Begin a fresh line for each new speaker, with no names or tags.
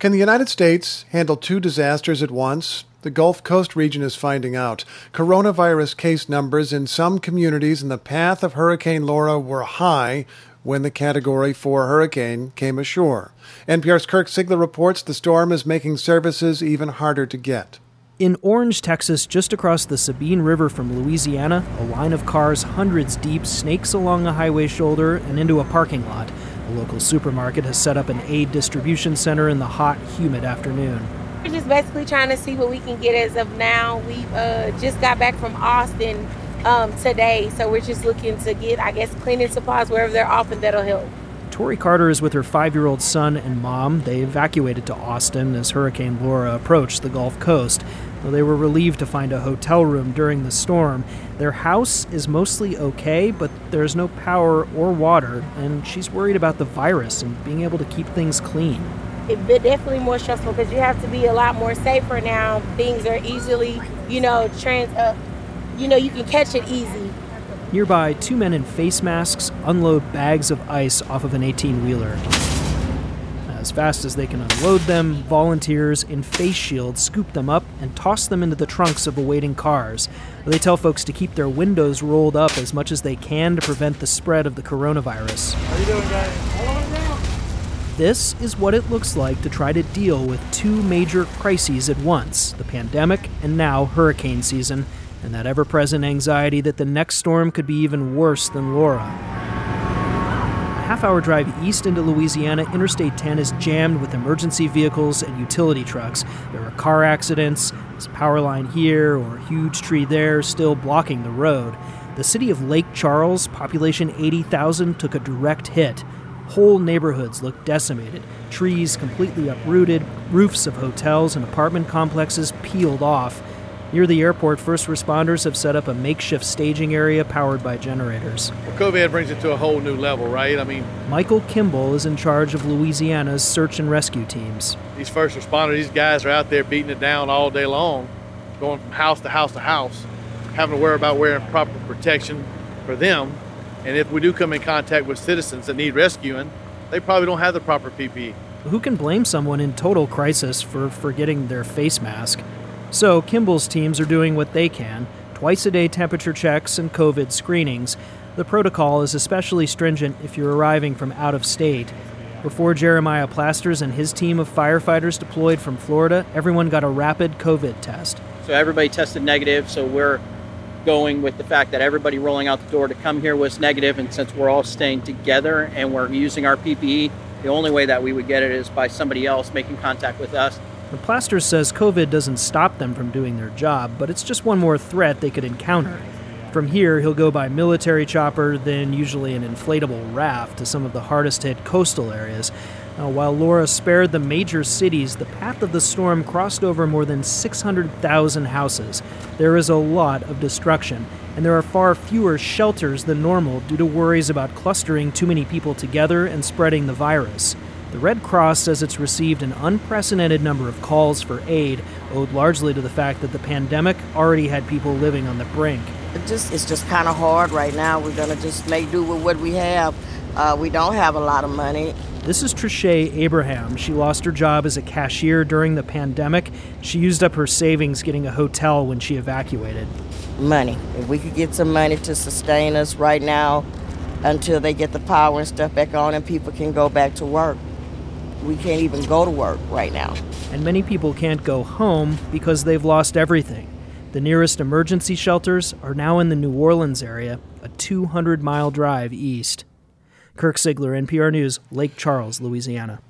Can the United States handle two disasters at once? The Gulf Coast region is finding out. Coronavirus case numbers in some communities in the path of Hurricane Laura were high when the Category 4 hurricane came ashore. NPR's Kirk Siegler reports the storm is making services even harder to get.
In Orange, Texas, just across the Sabine River from Louisiana, a line of cars hundreds deep snakes along a highway shoulder and into a parking lot. A local supermarket has set up an aid distribution center in the hot, humid afternoon.
We're just basically trying to see what we can get as of now. We just got back from Austin today, so we're just looking to get, cleaning supplies wherever they're off, and that'll help.
Tori Carter is with her 5-year-old son and mom. They evacuated to Austin as Hurricane Laura approached the Gulf Coast. They were relieved to find a hotel room during the storm. Their house is mostly okay, but there's no power or water, and she's worried about the virus and being able to keep things clean.
It's definitely more stressful because you have to be a lot more safer now. Things are easily, you can catch it easy.
Nearby, 2 men in face masks unload bags of ice off of an 18-wheeler. As fast as they can unload them, volunteers in face shields scoop them up and toss them into the trunks of awaiting cars. They tell folks to keep their windows rolled up as much as they can to prevent the spread of the coronavirus.
How you doing, guys?
This is what it looks like to try to deal with two major crises at once, the pandemic and now hurricane season, and that ever-present anxiety that the next storm could be even worse than Laura. A half-hour drive east into Louisiana, Interstate 10 is jammed with emergency vehicles and utility trucks. There are car accidents, there's a power line here or a huge tree there still blocking the road. The city of Lake Charles, population 80,000, took a direct hit. Whole neighborhoods look decimated, trees completely uprooted, roofs of hotels and apartment complexes peeled off. Near the airport, first responders have set up a makeshift staging area powered by generators.
Well, COVID brings it to a whole new level, right?
Michael Kimball is in charge of Louisiana's search and rescue teams.
These first responders, these guys are out there beating it down all day long, going from house to house to house, having to worry about wearing proper protection for them. And if we do come in contact with citizens that need rescuing, they probably don't have the proper PPE.
Who can blame someone in total crisis for forgetting their face mask? So Kimball's teams are doing what they can, twice-a-day temperature checks and COVID screenings. The protocol is especially stringent if you're arriving from out of state. Before Jeremiah Plasters and his team of firefighters deployed from Florida, everyone got a rapid COVID test.
So everybody tested negative, so we're going with the fact that everybody rolling out the door to come here was negative, and since we're all staying together and we're using our PPE, the only way that we would get it is by somebody else making contact with us.
The Plasters says COVID doesn't stop them from doing their job, but it's just one more threat they could encounter. From here, he'll go by military chopper, then usually an inflatable raft to some of the hardest-hit coastal areas. While Laura spared the major cities, the path of the storm crossed over more than 600,000 houses. There is a lot of destruction, and there are far fewer shelters than normal due to worries about clustering too many people together and spreading the virus. The Red Cross says it's received an unprecedented number of calls for aid, owed largely to the fact that the pandemic already had people living on the brink.
It's just kind of hard right now. We're going to just make do with what we have. We don't have a lot of money.
This is Trishay Abraham. She lost her job as a cashier during the pandemic. She used up her savings getting a hotel when she evacuated.
Money. If we could get some money to sustain us right now until they get the power and stuff back on and people can go back to work. We can't even go to work right now.
And many people can't go home because they've lost everything. The nearest emergency shelters are now in the New Orleans area, a 200-mile drive east. Kirk Siegler, NPR News, Lake Charles, Louisiana.